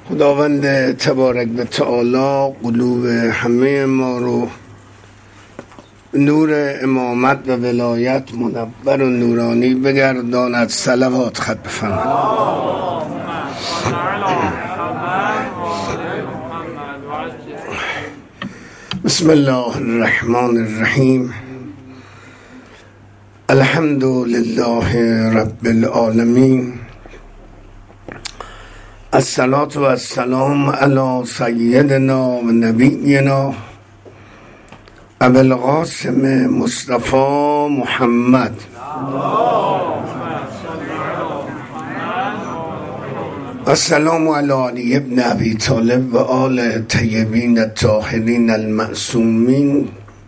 خداوند تبارک و تعالی قلوب همه ما رو نور امامت و ولایت منور و نورانی بگرداند. صلوات خط بفرمایید. بسم الله الرحمن الرحیم. الحمد لله رب العالمین. الصلاة و السلام علی سیدنا و نبینا ابو القاسم مصطفی محمد السلام علی علی ابن ابی طالب و آل طیبین الطاهرین المعصومین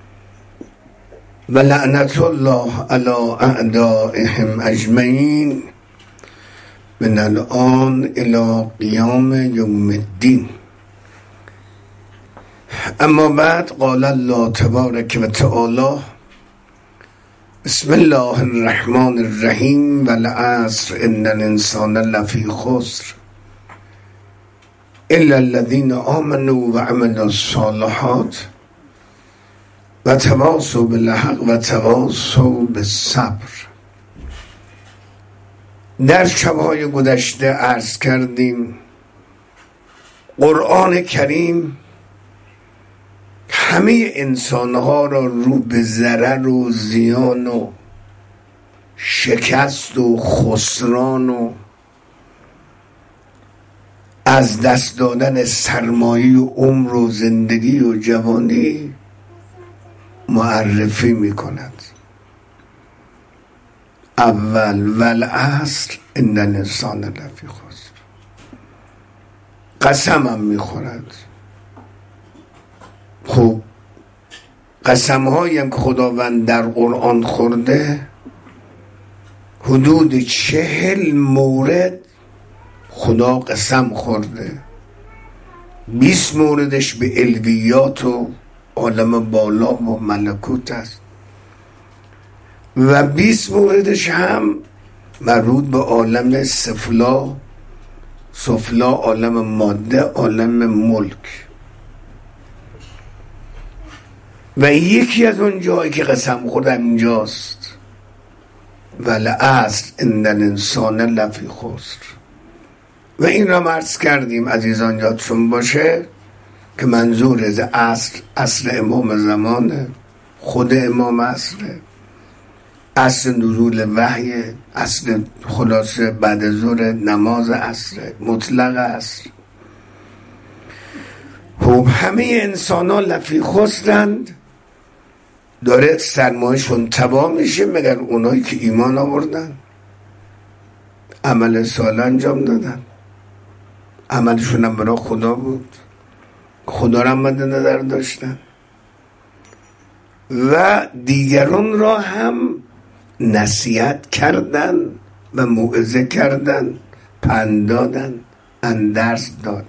و لعنت الله علی اعدائهم اجمعین من الان الى قیام یوم الدین. اما بعد قال الله تبارک و تعالی بسم الله الرحمن الرحیم والعصر ان الانسان لفی خسر الا الذین آمنوا و عملوا الصالحات و تواصوا بالحق و تواصوا بالصبر. در شب‌های گذشته عرض کردیم قرآن کریم همه انسانها را رو به ضرر و زیان و شکست و خسران و از دست دادن سرمایه و عمر و زندگی و جوانی معرفی می کند. اول والعصر ان الانسان لفی خسر. قسمم میخورد. خب قسم هایم که خداوند در قرآن خورده حدود 40 مورد خدا قسم خورده. 20 موردش به الویات و عالم بالا و ملکوت است و 20 موردش هم مربوط به عالم سفلا، عالم ماده، عالم ملک. و یکی از اون جایی که قسم خوردم اینجاست والعصر ان الانسان لفی خسر. و این را عرض کردیم عزیزان یادشون باشه که منظور از عصر امام زمانه، خود امام عصره، عصر نزول وحی، عصر خلاصه بعد ظهر نماز عصر مطلق عصر. خب همه انسان ها لفی خسرند، داره سرمایه‌شون تباه میشه مگر اونایی که ایمان آوردن، عمل صالح انجام دادن، عملشون هم برای خدا بود، خدا را مد نظر داشتن و دیگران را هم نصیحت کردن و موعظه کردن، پند دادن، اندرس دادن.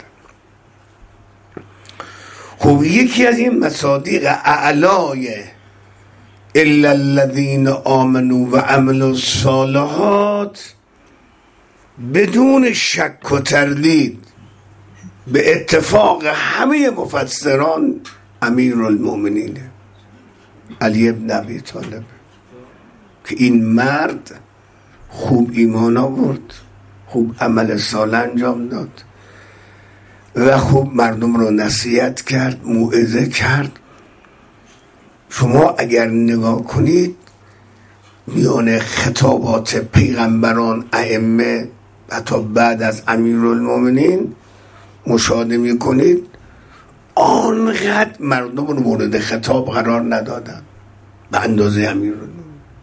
خب یکی از این مصادیق اعلای الا الذین آمنوا و عملوا الصالحات بدون شک و تردید به اتفاق همه مفسران امیرالمؤمنین علی ابن ابی طالب که این مرد خوب ایمان آورد، خوب عمل صالح انجام داد و خوب مردم رو نصیحت کرد، موعظه کرد. شما اگر نگاه کنید میان خطابات پیغمبران، ائمه، حتی بعد از امیرالمؤمنین مشاهده میکنید آنقدر مردم رو مورد خطاب قرار ندادن به اندازه امیرالمؤمنین.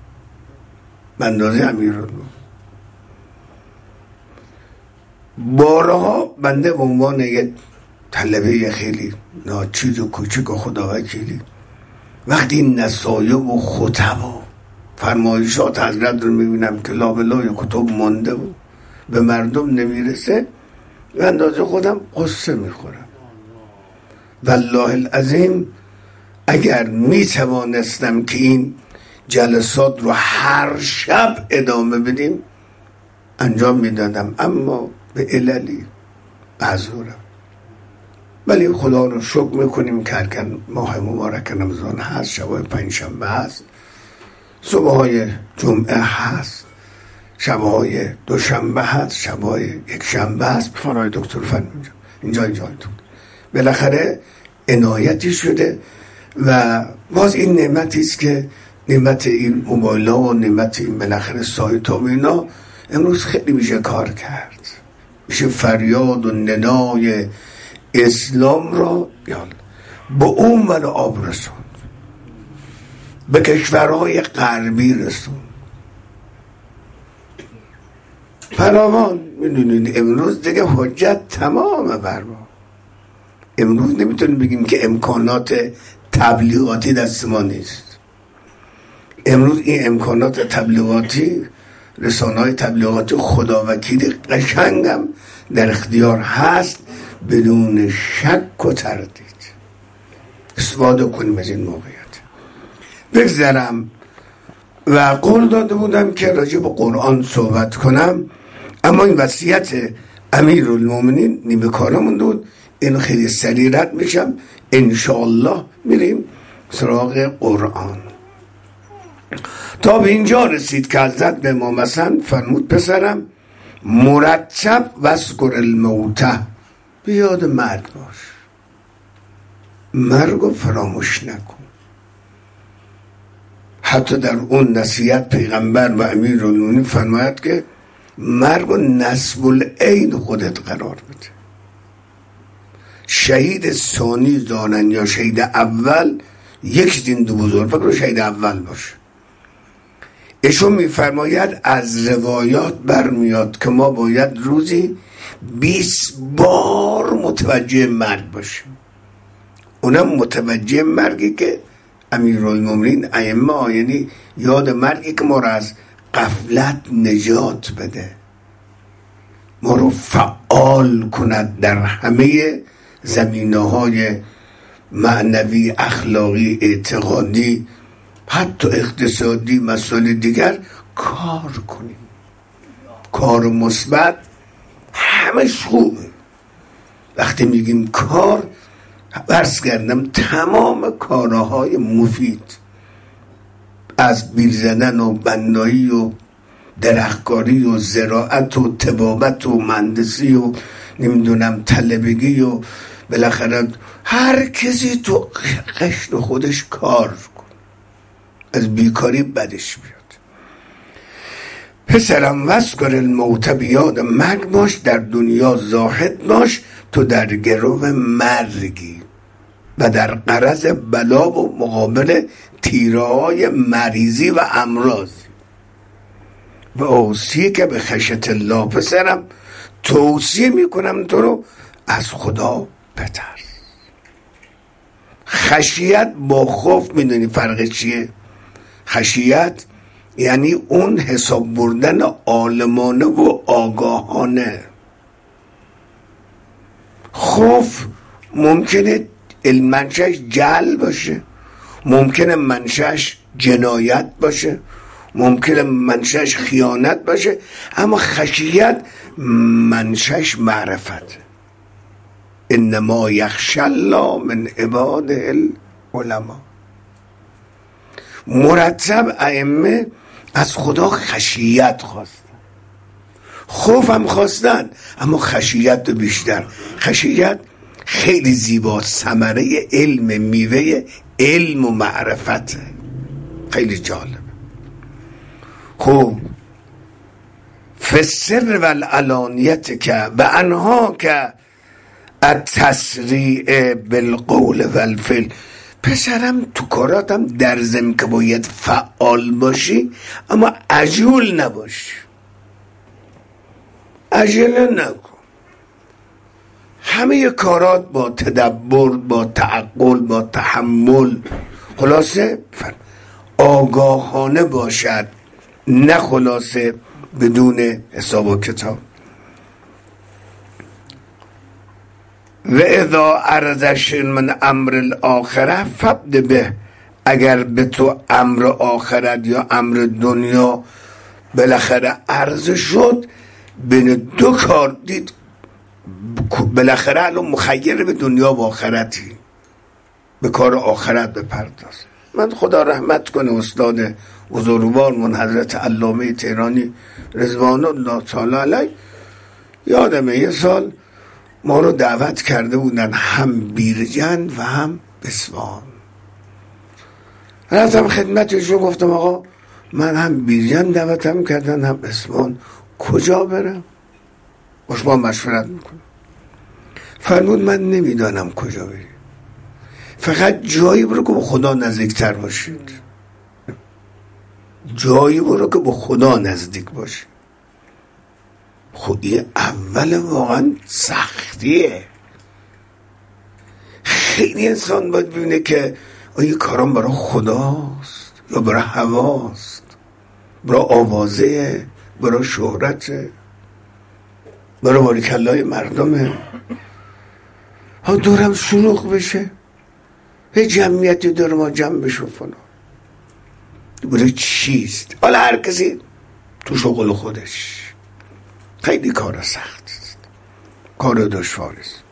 بارها بنده به عنوان یک طلبه خیلی ناچیز و کوچک و خداوکیلی وقتی این نصایح و خطبا فرمایشات حضرت رو میبینم که لابلای کتب مانده و به مردم نمیرسه و اندازه خودم قصه میخورم. والله العظیم اگر میتوانستم که این جلسات رو هر شب ادامه بدیم انجام میدادم، اما به عللی معذورم. ولی خدا رو شکر میکنیم که ماه مبارک رمضان هست، شبای پنجشنبه هست، صبحهای جمعه هست، شبهای دوشنبه هست، شبهای یک شنبه هست. فرای دکتر فن اینجا بالاخره عنایتی شده و باز این نعمتی است که نعمت این موبایل‌ها و نعمت این بالاخره سایت ها و اینا امروز خیلی میشه کار کرد، میشه فریاد و ندای اسلام را به اون ور آب رسوند، به کشورهای غربی رسوند. فراوان میدونید امروز دیگه حجت تمامه بر ما. امروز نمیتونیم بگیم که امکانات تبلیغاتی دست ما نیست. امروز این امکانات تبلیغاتی، رسانه‌های تبلیغاتی خداوکیلی قشنگم در اختیار هست، بدون شک و تردید استفاده کنیم از این موقعیت. بگذرم و قول داده بودم که راجع به قرآن صحبت کنم، اما این وصیت امیرالمومنین نیمه کارمون بود، این خیلی سریع رد میشم. انشاءالله میریم سراغ قرآن. تا به اینجا رسید که حضرت به امام حسن فرمود پسرم مرتب واذکر الموت، بیاد مرگ باش، مرگو فراموش نکن. حتی در اون نصیحت پیغمبر و امیرالمومنین فرماید که مرگو نصب العین خودت قرار بده. شهید ثانی دانن یا شهید اول یک دین دو بزرگ، فکر شهید اول باشه. ایشون میفرماید از روایات برمیاد که ما باید روزی 20 بار متوجه مرگ باشیم، اونم متوجه مرگی که امیرالمومنین ائمه، یعنی یاد مرگی که ما را از غفلت نجات بده، ما رو فعال کند در همه زمینه‌های معنوی، اخلاقی، اعتقادی، حتی اقتصادی، مسائل دیگر کار کنیم. کار مثبت همش خوبه. وقتی میگیم کار، عرض کردم تمام کارهای مفید، از بیل زدن و بنایی و درختکاری و زراعت و طبابت و مهندسی و نمیدونم طلبگی و بالاخره هر کسی تو قشن خودش کار کن، از بیکاری بدش بیاد. پسرم واذکر الموت، بیاد مرگ باش، در دنیا زاهد باش، تو در گرو مرگی و در قرض بلا و مقابل تیره‌های مریضی و امراضی. و اوصی که به خشیت الله، پسرم توصیه میکنم تو رو از خدا بترس. خشیت با خوف میدونی فرق چیه؟ خشیت یعنی اون حساب بردن عالمانه و آگاهانه. خوف ممکنه منشأش جهل باشه، ممکنه منشأش جنایت باشه، ممکنه منشأش خیانت باشه، اما خشیت منشأش معرفت. انما یخشی الله من عباده العلماء. مرتب ائمه از خدا خشیت خواستن، خوف هم خواستن، اما خشیت بیشتر. خشیت خیلی زیباست، ثمره علم، میوه علم و معرفت، خیلی جالب. خوب فسر و العلانیت که و انها که التسریع بالقول و الفعل. پسرم تو کاراتم در ضمن که باید فعال باشی، اما عجول نباشی، عجله نکن. همه کارات با تدبر، با تعقل، با تحمل، خلاصه آگاهانه باشد، نه خلاصه بدون حساب و کتاب. و اذا ارزش من امر الاخره فبد به، اگر به تو امر آخرت یا امر دنیا بالاخره عرض شد، بین دو کار دید بالاخره الان مخیر به دنیا و آخرتی، به کار آخرت بپرداز. من خدا رحمت کنه استاد بزرگوارمون حضرت علامه تهرانی رضوان الله تعالی علیه، یادمه یه سال ما رو دعوت کرده بودن هم بیرجند و هم اصفهان. رفتم خدمتشون گفتم آقا من هم بیرجند دعوتم کردن هم اصفهان، کجا برم؟ باش با مشورت میکنم. فرمود من نمیدانم کجا بری، فقط جایی برو که با خدا نزدیکتر باشید، جایی برو که با خدا نزدیک باشید. خودی اول واقعا سختیه. خیلی انسان باید ببینه که آیا کارام برای خداست یا برای هواست، برای آوازه، برای شهرته، برای باریکلای مردمه. ها دورم شلوغ بشه، یه جمعیتی داره ما جمع بشو فلان، برای چیست؟ حالا هر کسی تو شغل خودش. خیلی کار سخت است، کار دشوار است.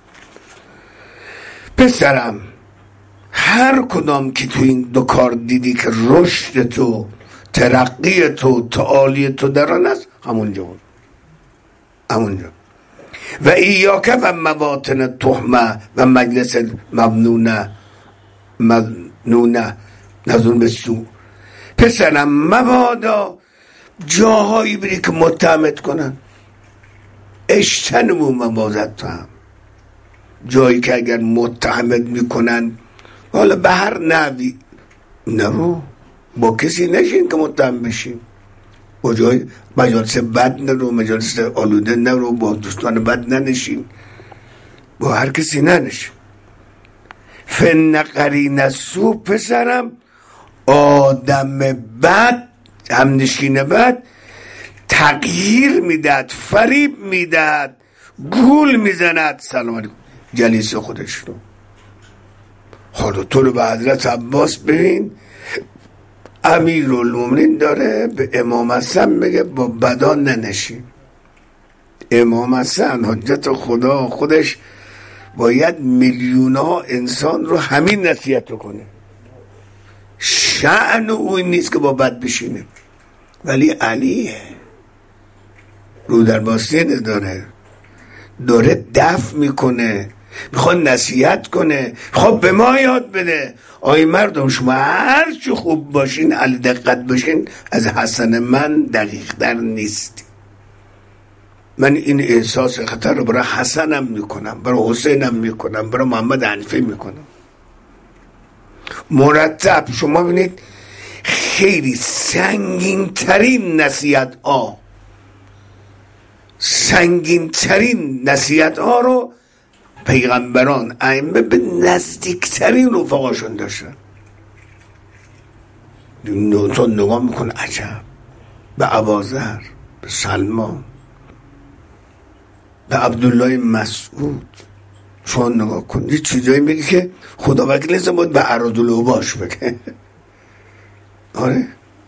پسرم هر کدام که تو این دو کار دیدی که رشد تو، ترقی تو، تعالی تو در آن است، همونجا بود، همونجا. و ایاک و مواطن تهمه و مجلس ممنونه نظر به سو. پسرم مبادا جاهایی بری که متهمت کنن، اشتنمو مبازد تو هم جایی که اگر متهمت میکنن حالا به هر نوی نرو، با کسی نشین که متهم بشین، با جای مجالس بد نرو، مجالس آلوده نرو، با دوستان بد ننشین، با هر کسی ننشین. فن قرین سو پسرم آدم بد، همنشین بد تغییر میداد، فریب میداد، گول میزند سلام علیکم جلیس خودش رو. حالا تو رو به حضرت عباس ببین، امیرالمومنین داره به امام حسن میگه با بدان ننشین. امام حسن حجت خدا خودش باید میلیون ها انسان رو همین نصیحت کنه، شأن او این نیست که با بد بشینه، ولی علیه رو در باستین داره دفع میکنه، میخواد نصیحت کنه، خب به ما یاد بده آی مردم شما هر چی خوب باشین علی دقت باشین از حسن من دقیق در نیست. من این احساس خطر رو برای حسنم میکنم، برای حسینم میکنم، برای محمد حنیفه میکنم مرتب. شما ببینید خیلی سنگین ترین نصیحت ها رو پیغمبران ائمه به نزدیکترین رفقاشون داشتن. تو نگاه میکنه عجب، به ابوذر، به سلمان، به عبدالله مسعود شما نگاه کن، یه چیزایی میگه که خدا وکیل نیست باید به اراذالاباش بگه. آره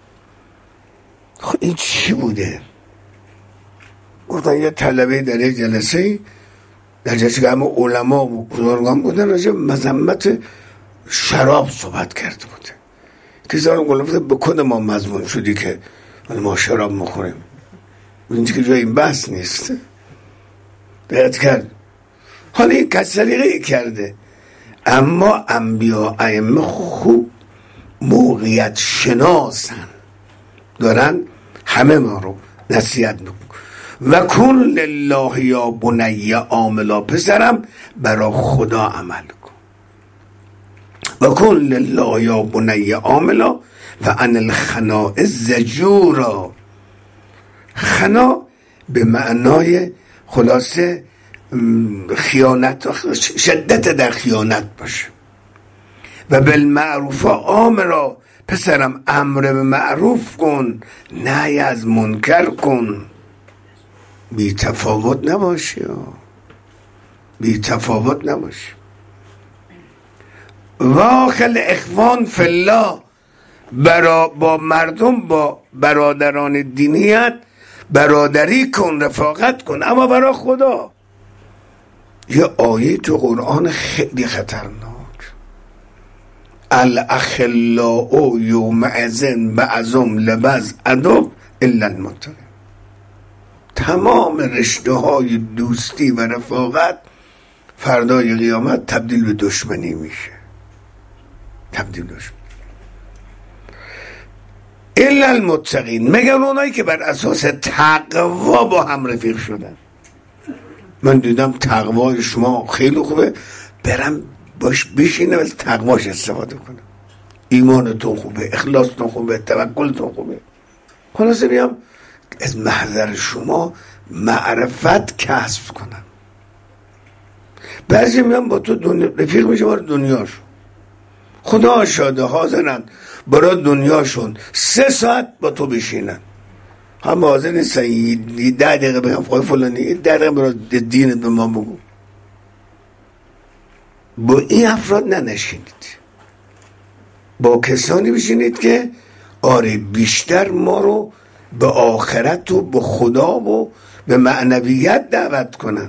خب این چی بوده؟ گفتن یه طلبه در یک جلسه در جلسه که همه علما و بزرگان بودن راجع به مذمت شراب صحبت کرده بوده. کسی رو گفته به کد ما مضمون شدی که ما شراب مخوریم، اینجا که جای این بحث نیست. بیعت کرد. حالا این کس سلیقه کرده، اما انبیا ائمه خوب موقعیت شناسن، دارن همه ما رو نصیحت میکنن. و کن لله یا بنی عاملا، پسرم برا خدا عمل کن. و کن لله یا بنی عاملا و عن الخناء زجورا. خنا به معنای خلاصه خیانت، شدت در خیانت باشه. و بالمعروف آمرا، پسرم امر به معروف کن، نهی از منکر کن. بی تفاوت نباشی. واخل اخوان فی الله، با مردم، با برادران دینیت برادری کن، رفاقت کن، اما برای خدا. یه آیه تو قرآن خیلی خطرناک، الاخلاء یومئذ بعضهم لبعض عدو الا المتقین. تمام رشته های دوستی و رفاقت فردای قیامت تبدیل به دشمنی میشه، تبدیل به دشمنی. الا المتقین، مگر اونایی که بر اساس تقوا با هم رفیق شدن. من دیدم تقوای شما خیلی خوبه، برم باش بشینم از تقواش استفاده کنم. ایمانتون خوبه، اخلاصتون خوبه، توکلتون خوبه، خلاصه بیام از محضر شما معرفت کسب کنم. بعضی میان با تو رفیق میشه برای دنیاشون، خدا شاده حاضرن برای دنیاشون 3 ساعت با تو بشینن، هم حاضر نیستن 10 دقیقه بگم خواهی فلانی 10 دقیقه برای دینت به ما بگو. با این افراد ننشینید، با کسانی بشینید که آره بیشتر ما رو به آخرت و به خدا و به معنویت دعوت کنن.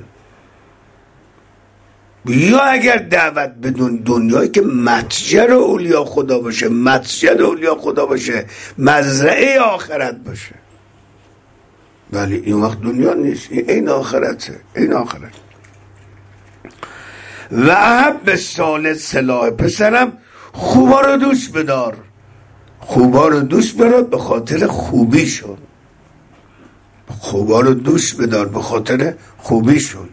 یا اگر دعوت بدون دنیایی که متجر اولیا خدا باشه، متجر اولیا خدا باشه، مزرعه آخرت باشه، ولی این وقت دنیا نیست، این آخرته، این آخرت. و احب سال سلاح، پسرم خوبا رو دوست بدار، خوبا رو دوست بدار به خاطر خوبیشون، خوبا رو دوست بدار به خاطر خوبیشون.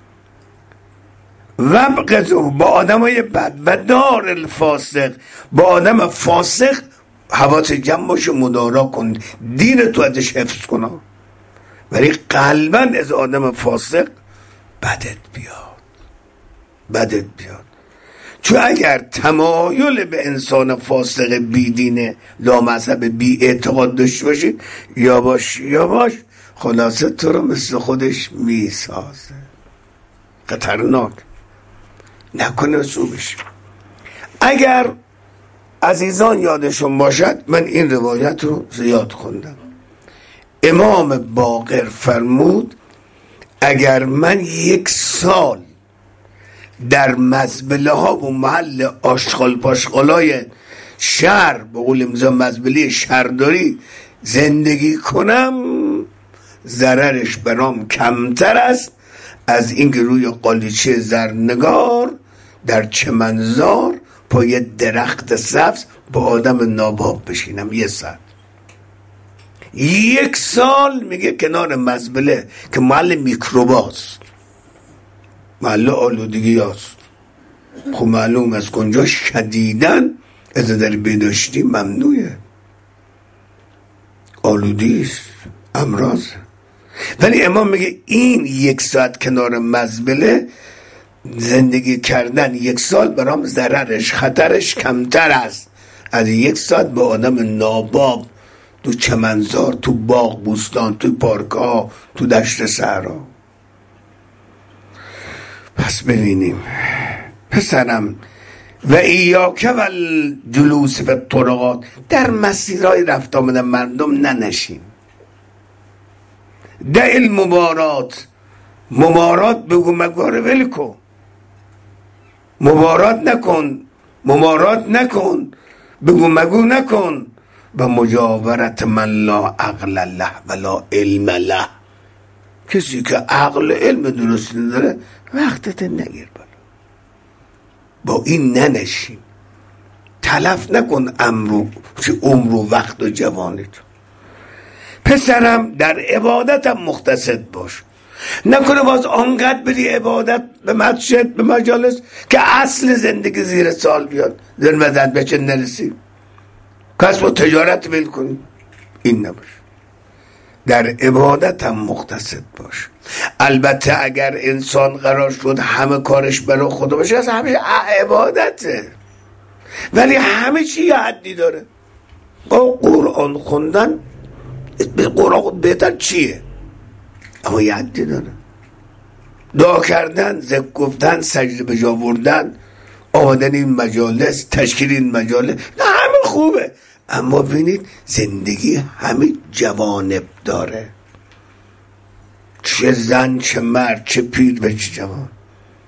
و بقضو با آدم های بد و دار الفاسق، با آدم فاسق حواس جمع باشه، مدارا کن، دین تو ازش حفظ کن، ولی قلبا از آدم فاسق بدت بیاد، بدت بیاد. چون اگر تمایل به انسان فاسق بیدینه لامذهب بی اعتقاد داشته باشی، یا باش خلاصه تو رو مثل خودش میسازه. خطرناک، نکنه سو بشی. اگر عزیزان یادشون باشد، من این روایت رو زیاد خوندم. امام باقر فرمود اگر من 1 سال در مزبله ها و محل آشغال پاشغالای شهر، به قول امضا مزبله شهرداری زندگی کنم، ضررش برام کمتر است از اینکه روی قالیچه زرنگار در چمنزار پای درخت سبز با آدم ناباب بشینم 1 ساعت. 1 سال میگه کنار مزبله که محل میکروباست، محل آلودگی هست. خب معلوم از کنجا شدیدن از در بیداشتی ممنوعه، آلودیست، امراض. ولی امام میگه این 1 ساعت کنار مزبله زندگی کردن 1 سال برام ضررش خطرش کمتر است از 1 ساعت با آدم ناباب تو چمنزار، تو باغ بوستان، تو پارک ها، تو دشت صحرا. پس ببینیم پسرم، و ایاک و الجلوس فی الطرقات، در مسیرهای رفت آمدن مردم ننشین. دع المبارات، مبارات بگو مگاره ول کن، مبارات نکن، بگو مگو نکن. و مجاورت من لا عقل له ولا علم له، کسی که عقل علم درست نداره وقتت نگیر بالا، با این ننشین، تلف نکن عمر و وقت و جوانی تو. پسرم در عبادتم مقتصد باش، نکنه باز آنقدر بری عبادت به مسجد به مجالس که اصل زندگی زیر سال بیاد، در مدد بچه نرسی، کسب و تجارت بیل کنی. این نباش، در عبادتم مقتصد باش. البته اگر انسان قرار شد همه کارش برای خدا باشه، از همه عبادته، ولی همه چی یه حدی داره. قرآن خوندن به قرآن بهتر چیه؟ اما یه حدی داره. دعا کردن، ذکر گفتن، سجده به جا بردن، آمدن این مجالس، تشکیل این مجالس، نه همه خوبه، اما ببینید زندگی همه جوانب داره، چه زن چه مرد چه پیر و چه جوان.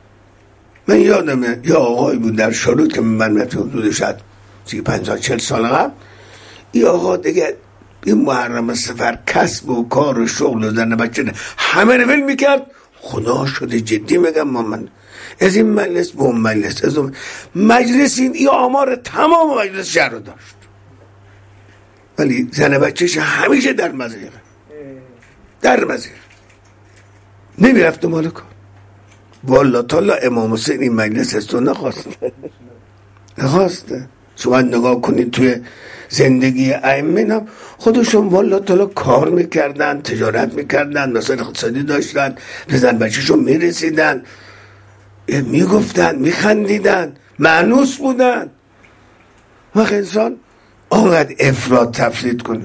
من یادمه یه آقایی بود در شروط که من حدود شاید 50-40 سال قبل، این آقا دیگه این محرم سفر کسب و کار و شغل و زن بچه همه رو ول میکرد. خدا شده جدی میگم، من از این مجلس به اون مجلس، از اون مجلس، این آمار تمام مجلس شهر رو داشت، ولی زن بچهش همیشه در مزیقه، در مزیقه نمیرفت مال کار. والله تعالی امام حسین این مجلس از تو نخواسته. شما نگاه کنید توی زندگی ائمه هم خودشون والله تعالی کار میکردن، تجارت میکردن، مثلا اقتصادی داشتن، به زن بچهشون میرسیدن، میگفتن، میخندیدن، مانوس بودن. وقت انسان آنقدر افراط تفرید کنه.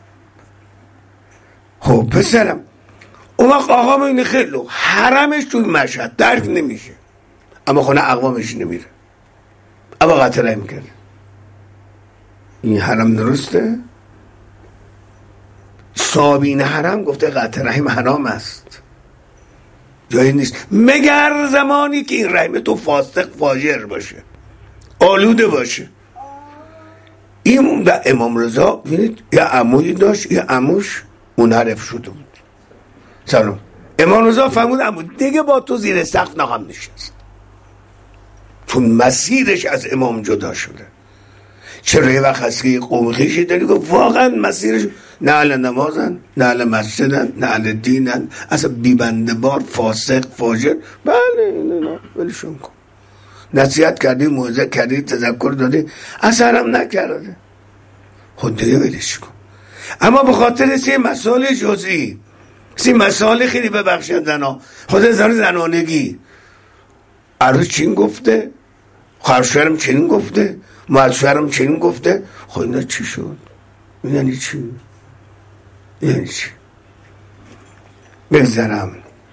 خب پسرم اون وقت آقا اینه خیلی حرمش توی مشهد درک نمیشه، اما خونه اقوامش نمیره، اما قطره میکنه. این حرم درسته؟ صابین حرم گفته قطع رحم حرام است، جایی نیست مگر زمانی که این رحم تو فاسق فاجر باشه، آلوده باشه. این و امام رضا ببینید یه عمویی داشت، یه عموش منحرف شده بود. سلام امام رضا فرمود عمو دیگه با تو زیر سقف نخواهم نشست، چون مسیرش از امام جدا شده. چرا یه وقت هست که یه قوم خیشی داری که واقعا مسیرش نه اهل نمازن، نه اهل مسجدن، نه اهل دینن، اصلا بیبنده بار، فاسق، فاجر. بله نه ولشون کن. نصیحت کردی، موعظه کردی، تذکر دادی، اثر هم نکرده، خود دیگه ولش کن. اما به خاطر سی مسائل جزئی، سی مسائل خیلی ببخشن زنا، خود زنانگی، عروس چین گفته، خواهرشوهرم چنین گفته، مادرشوهرم چنین گفته، خب اینا چی شد؟ یعنی چی؟ یعنی چی؟ بگذرم.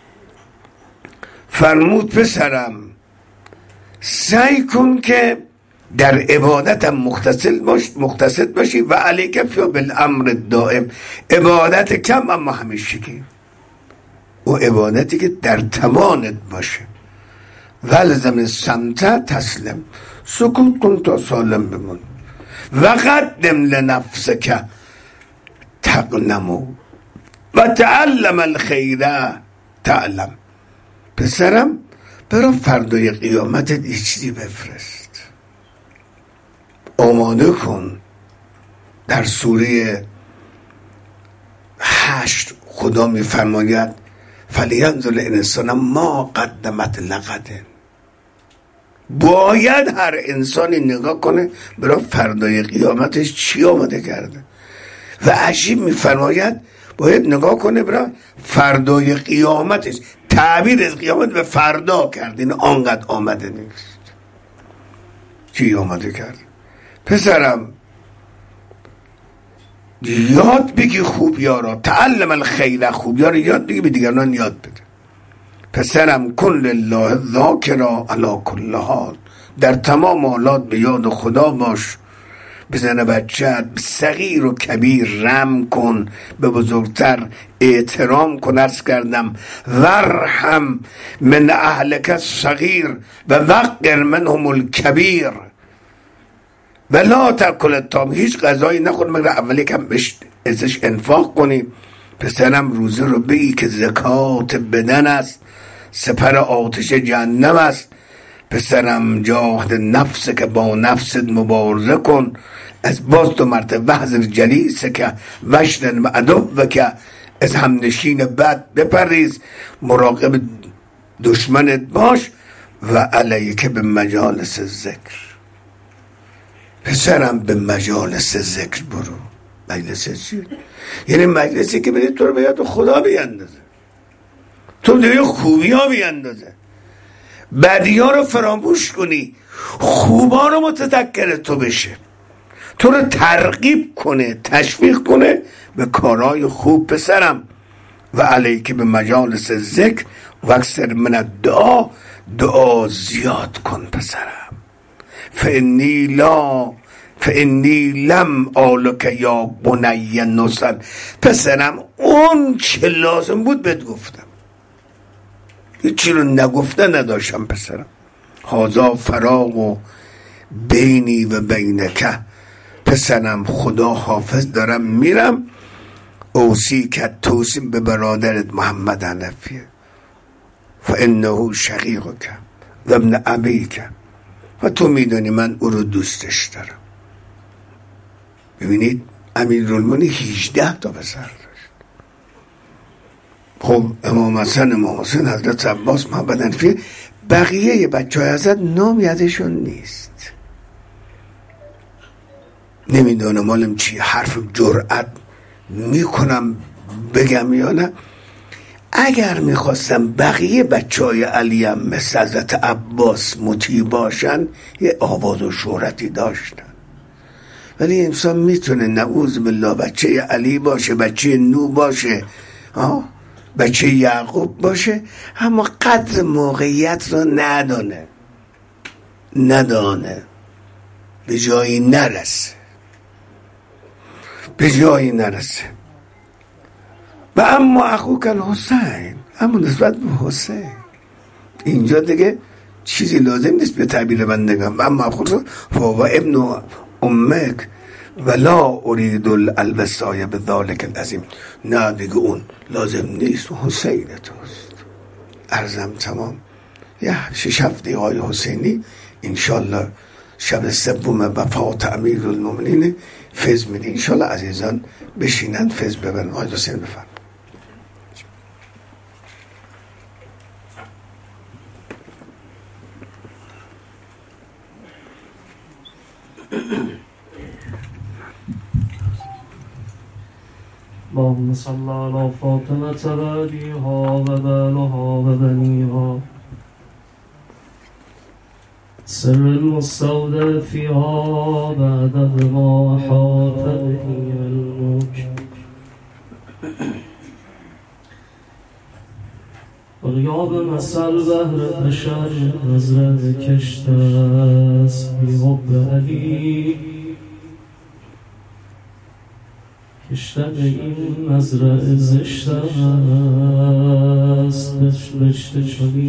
فرمود پسرم سعی کن که در عبادتم مختصد باشی و علیک فی بالامر دائم، عبادت کم اما همیشگی، و عبادتی که در توانت باشه. ولزم الصمت تسلم، سکوت کن تا سالم بمون. و قدم لنفسک تغنمو و تعلم الخیر تعلم. پسرم برو فردای قیامتت یه چیزی بفرست، آماده کن. در سوره 8 خدا میفرماید فلینظر الانسان ما قدمت لغد. باید هر انسانی نگاه کنه برای فردای قیامتش چی آماده کرده. و عجیب میفرماید باید نگاه کنه برای فردای قیامتش. تعبیر از قیامت به فردا کرد، این آنقدر آمده نیست. چی آماده کرد؟ پسرم یاد بگی خوبیا را، تعلم الخیر، خوبیا را یاد بگی، به دیگران یاد بده. پسرم کن لله ذاکرا علی کل حال، در تمام حالات به یاد خدا باش. به زن بچت، به صغیر و کبیر رحم کن، به بزرگتر احترام کن. عرض کردم ورحم من اهلک الصغیر و وقر منهم الکبیر و لا تاکل الطعام، هیچ غذایی نخور مگر اولی کم ازش انفاق کنی. پسرم روزه رو بگی که زکات بدن است، سپر آتش جهنم است. پسرم جاهد نفس که با نفست مبارزه کن. از باز 2 مرتبه وحذر جلیس که وشنن و عدو که از همنشین بد بپریز، مراقب دشمنت باش. و علیک به مجالس ذکر، پسرم به مجالس ذکر برو. مجلس چی؟ یعنی مجلسی که بده تو رو به یاد خدا بیندازه، تو به خوبی ها بیندازه، بدی ها رو فراموش کنی، خوبا رو متذکر تو بشه، تو رو ترغیب کنه، تشویق کنه به کارهای خوب. پسرم و علیک به مجالس ذکر و اکثر من الدعا، دعا زیاد کن پسرم. فانی لم آلک یا بنی نصر، پسرم اون چه لازم بود بهت گفتم، چی رو نگفته نداشتم پسرم. هازا فراق و بینی و بینکه، پسرم خدا حافظ دارم میرم، اوصی که توصیم به برادرت محمد حنفیه، فانه شقیقک و ابن ابیک، و تو میدونی من او رو دوستش دارم. ببینید امیرالمومنین 18 تا پسر داشت. خب امام حسن، امام حسین، حضرت عباس، محمد حنفیه، بقیه بچه های حضرت نام یادشون نیست. نمیدونم مالم چی، حرف جرأت میکنم بگم یا نه. اگر میخواستم بقیه بچه های علی هم مثل حضرت عباس مطیع باشن یه آواز و شهرتی داشتن، ولی انسان میتونه نعوذ بالله بچه علی باشه، بچه نو باشه، بچه یعقوب باشه، اما قدر موقعیت رو ندانه، به جایی نرسه. و اما اخوک الحسین، اما نسبت به حسین اینجا دیگه چیزی لازم نیست به تعبیر بندگان. اما اخوک فهو ابن امک ولا ارید الوصای بذلک العظیم، نه دیگه اون لازم نیست، حسین توست. عرضم تمام. یه 6-7 های حسینی انشالله شب سوم وفات امیرالمومنین فیض میده. انشالله عزیزان بشینن فیض ببرن. آقای حسین بفرمایید. اللهم صل على فاطمة وأبيها وبالها وبنيها سر المستودع فيها بعد ما حاط به الموج. غیاب مثل بهر بشر نظر کشته است، بی حب علی کشتن این مزرعه زشت است. بنوشته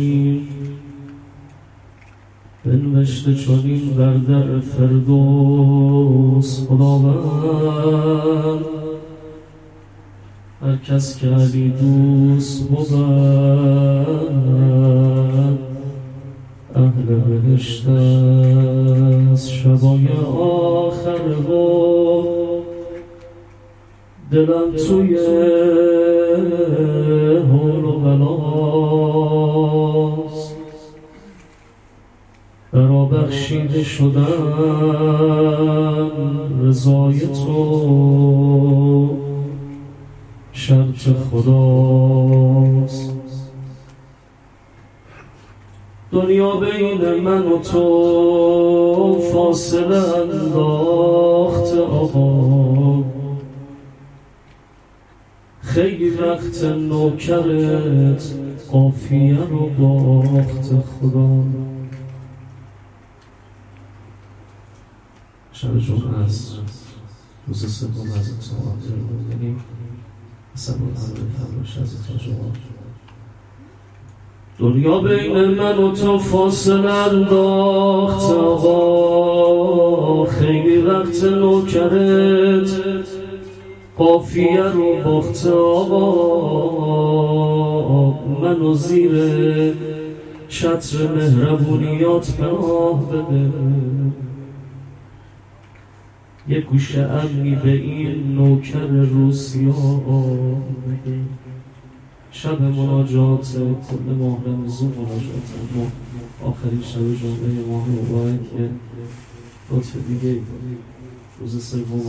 چنین بر در فردوس خداوند، هر کس که علی دوست بود اهل بهشت است. شبای آخر بود دلم توی حول و بلاست، برا بخشیده شدن رضای تو شرط خداست. دنیا بین من و تو فاصله انداخت آقا، خیلی وقت نوکرت قافیه رو باخت خدا. شب جمعه است، روز سوم از اتحاد یعنی سبب فرمایش از اتحاد. دنیا بین من و تو فاصله انداخت آقا، خیلی وقت نوکرت قافیه رو باخت آقا. منو زیر چتر مهربونیات پناه بده، یه گوشه امنی به این نوکر روسیا بده. شب مناجات کل ماه رمضان مناجات ما، آخرین شب جمعه ماه مبارک، لطف دیگه روز سوم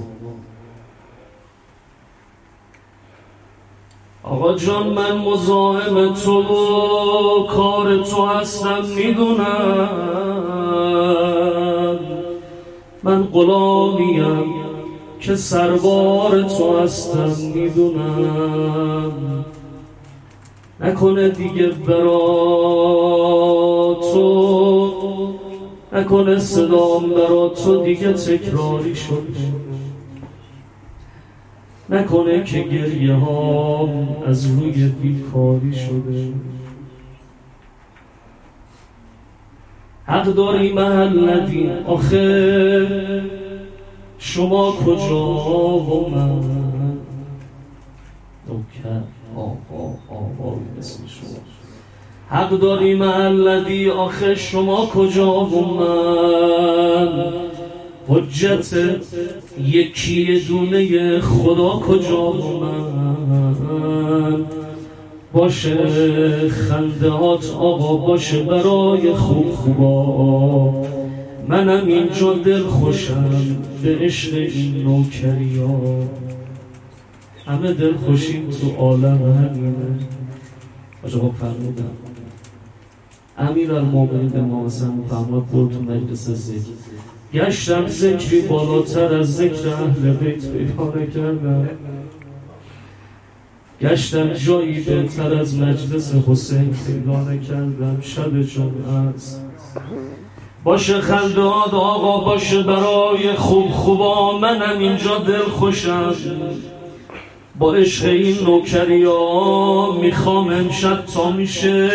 آقا جان من مزاحم تو و کار تو هستم میدونم، من غلامیم که سربار تو هستم میدونم. نکنه دیگه برا تو، نکنه صدام برا تو دیگه تکراری شده، نکنه که گریه ها از روی بیکاری شده. حق داری محلدی آخه شما کجا و من نوکر آقا مثل شما. حق داری محلدی آخه شما کجا و من حجت یکی دونه خدا کجا و من باشه خندهات آقا باشه برای خوبا منم اینجا دل خوشم به عشق این نوکریا همه دل خوشیم تو عالم همینه. آجا فرمودم امیرالمومنین به ما مثلا فرمود برو تو مجلس ذکر گشتم ذکری بالاتر از ذکر اهل بیت پیدا نکردم گشتم جایی بهتر از مجلس حسین پیدا نکردم شب جمعه است باشه خندهات آقا باشه برای خوبا منم اینجا دل خوشم با عشق این نوکریا میخوام امشب تا میشه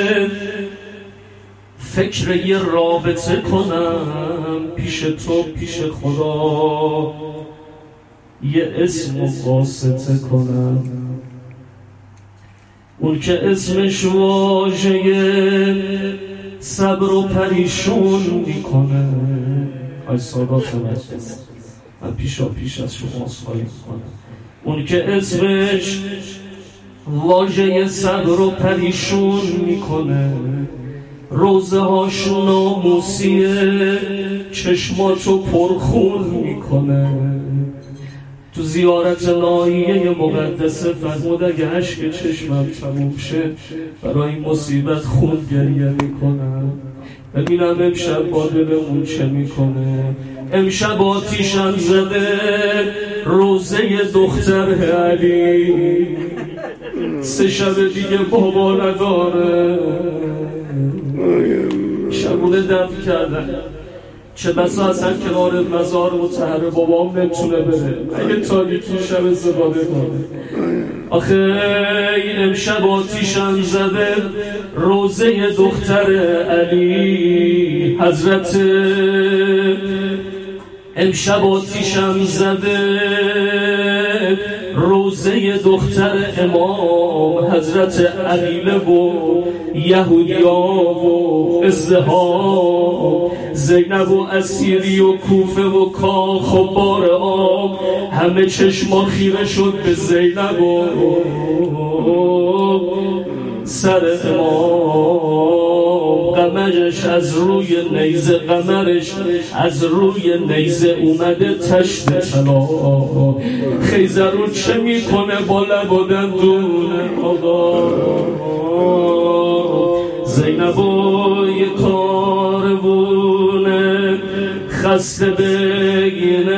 فکر یه رابطه کنم پیش تو پیش خدا یه اسم و واسطه کنم اون که اسمش واژه صبر و پریشون میکنه. آی سادات مجلس من پیش از شما سوال میکنم اون که اسمش واژه صبر و پریشون میکنه روزه هاش ناموسیه چشماتو پرخون میکنه تو زیارت ناحیه مقدسه فرمود اگه عشق چشمم تموم شه برای این مصیبت خون گریه میکنم ببینم امشب با دلمون چه میکنه. امشب آتیشم زده روزه دختر علی 3 شب دیگه بابا نداره شبونه دفن کردن چه بسا اصلا کنار مزار مطهر بابام نتونه بره اگه تاریکی شب استفاده کنه. آخه این امشب آتیشم زده روزه دختر علی حضرت امشب آتیشم زده روزه دختر امام حضرت علیله و یهودیا و ازدهام زینب و اسیری و کوفه و کاخ و بار آب همه چشما خیره شد به زینب و سر امام قمرش از روی نیزه قمرش از روی نیزه اومده تشت طلا خیزر رو چه میکنه با لب و دندون آقا زینب و یه کارونه خسته بگین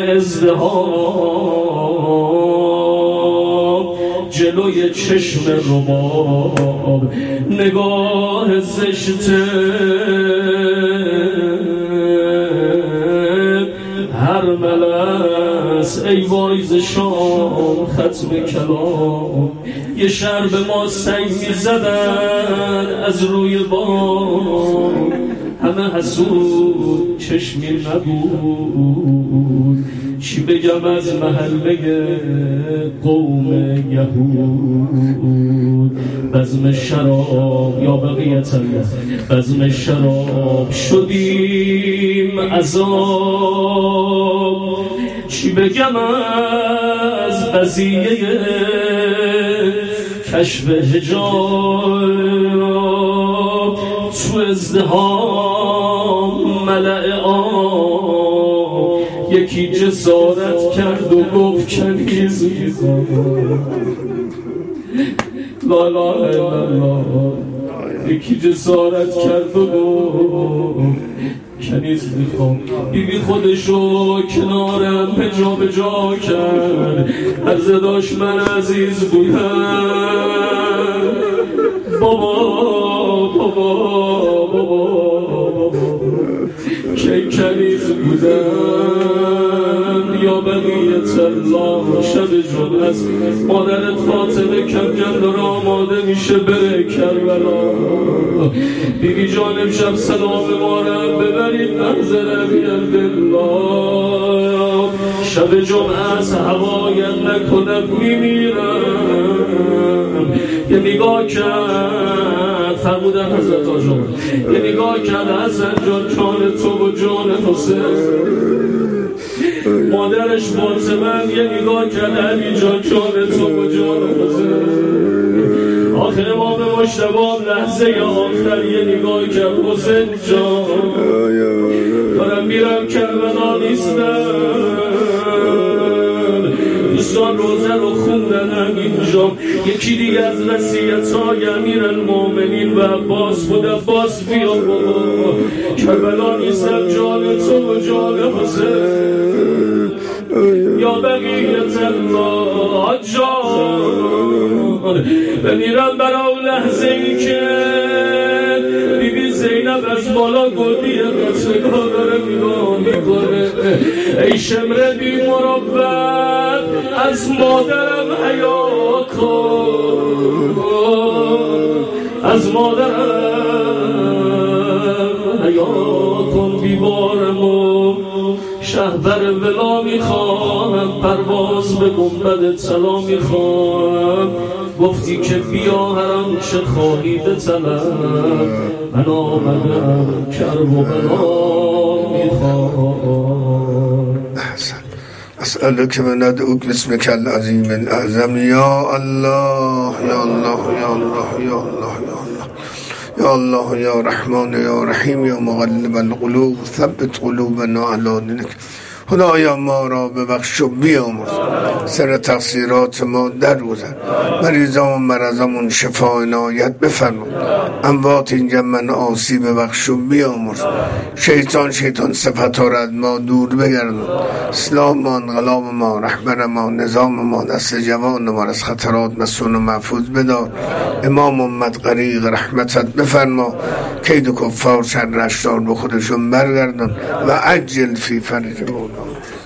ازدهام جلوی چشم رباب نگاه زشته هر ملس ای وایز شام ختم کلام یه شهر به ما سنگ میزدن از روی بام همه حسود چشمی نبود چی بگم از محله قوم یهود بزم شراب یا بقیت الله بزم شراب شدیم عذاب چی بگم از قضیه کشف حجاب تو ازدهام ملأ آب یکی جسارت کرد و گفت کنیز لا لا لا یکی جسارت کرد و گفت کنیز میخوام بیبی خودشو کنارم به جا کرد عرض داشت من عزیز بودم بابا که کنیز بودم یا بقیت الله. شب جمعه مادرت فاطمه کمجن داره آماده میشه بره کربلا. بیبی جان امشب سلام ما رو ببرید منظره بیالله. شب جمعه از هوایم نکنم میمیرم. یه نگاه کرد فرمودن حضرت آجان، یه نگاه کرد حسن جان جان تو و جان حسین. مادرش فاطمه یه نگاه کرد علی جان جان تو و جان حسین. آخر امام مجتبی لحظه آخر یه نگاه کرد حسین جان دارم میرم کربلا نیستم. دوستان روزه رو خوندن اینجا. یکی دیگه از وصیت‌های امیرالمومنین و عباس بود. عباس بیا بابا کربلا نیستم جان تو و جان حسین. یا بقیت الله جان بمیرم برای لحظه ای که بیبی زینب از بالا گلبی قطرگاه داره نگاه میکنه. ای شمر بی مروت از مادرم حیا کن، از مادرم حیا کن. بیبارمو شهبر ولا میخواهم، پرواز به گنبد طلا میخواهم. گفتی که بیا هر آنچه خواهی بطلب، من آمدم کرب و بلا میخواهم. أسألك وندعوك باسمك العظيم الأعظم يا الله يا الله يا الله يا الله يا الله يا رحمن يا رحيم يا مغلب القلوب ثبت قلوبنا على دينك. خدایا ما را ببخش و بیامرز، سر تقصیرات ما درگذر، مریضان و مرضامون شفا عنایت بفرما. اموات اینجا من آسی ببخش و بیامرز. شیطان صفت ها را از ما دور بگردون. اسلام ما، انقلاب ما، رهبر ما، نظام ما، نسل جوان ما از خطرات مسون و محفوظ بدار. امام امت غریق رحمتت بفرما. کید کفار شرش دار به خودشون برگردن و عجل فی فرج مولا.